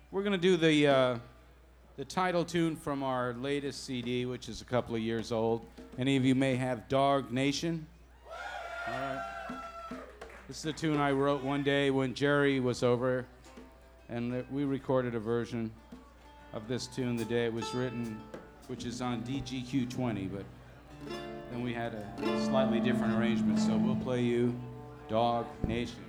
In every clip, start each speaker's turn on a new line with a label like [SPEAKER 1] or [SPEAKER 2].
[SPEAKER 1] We're going to do the title tune from our latest CD, which is a couple of years old. Any of you may have Dog Nation? All right. This is a tune I wrote one day when Jerry was over, and we recorded a version of this tune the day it was written, which is on DGQ 20, but then we had a slightly different arrangement, so we'll play you Dog Nation.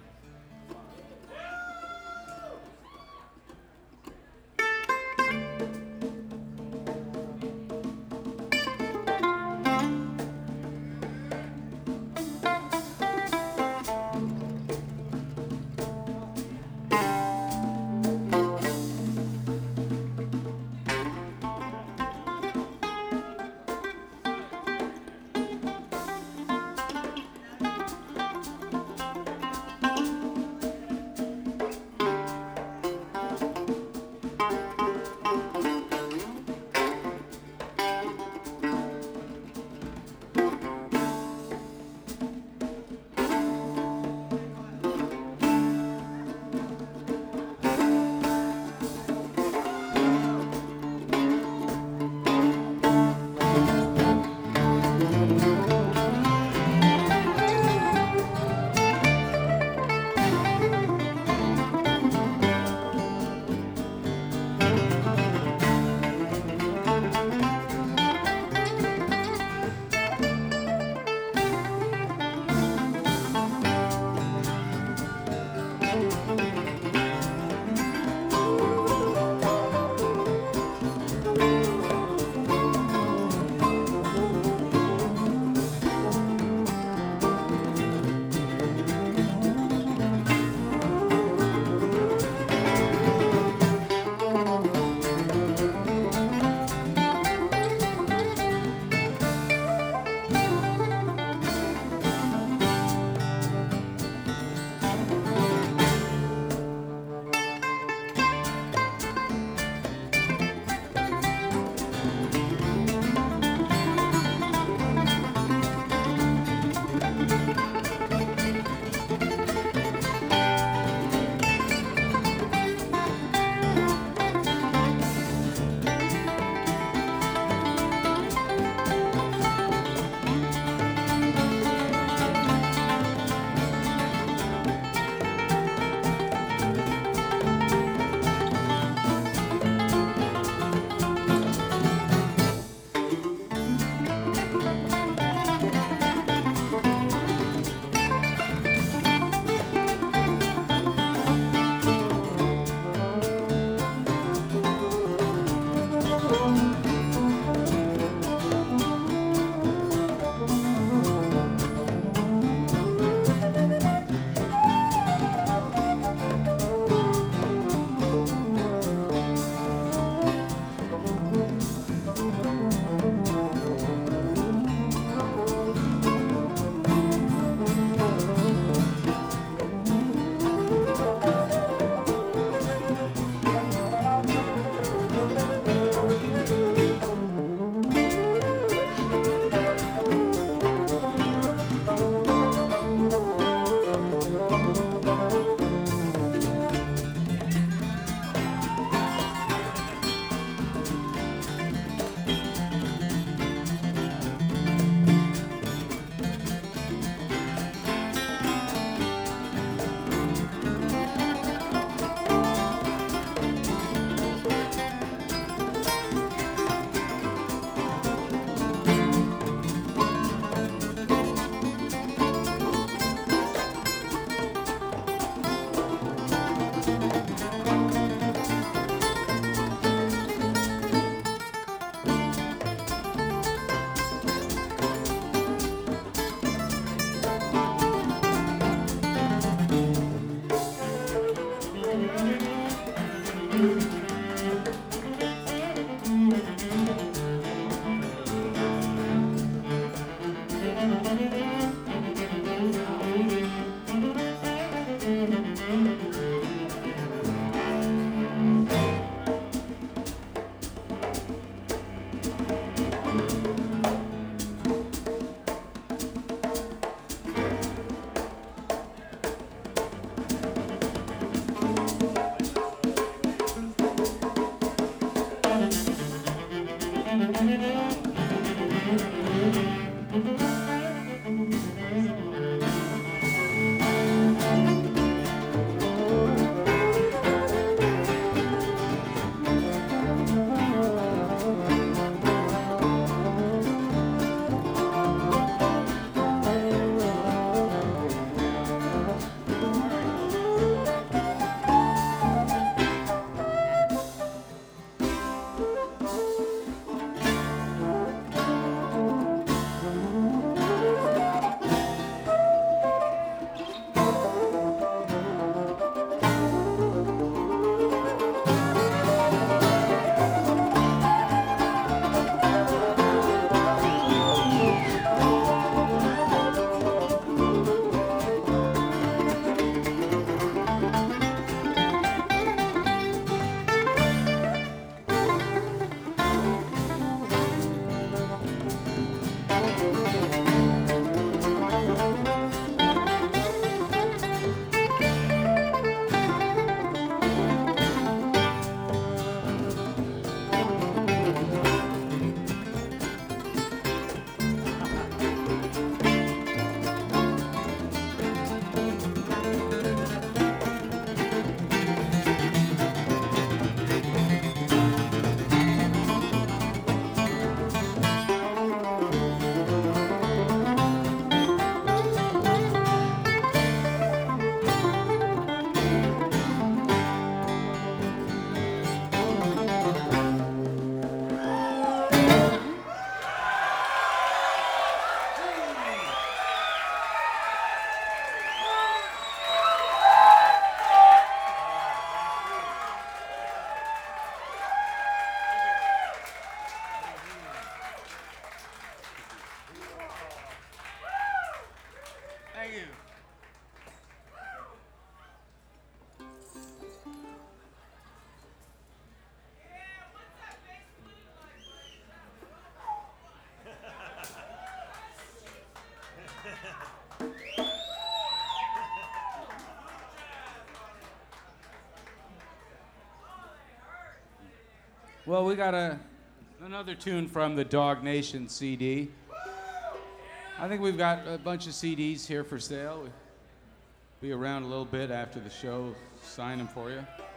[SPEAKER 1] Well, we got another tune from the Dog Nation CD. I think we've got a bunch of CDs here for sale. We'll be around a little bit after the show, sign them for you.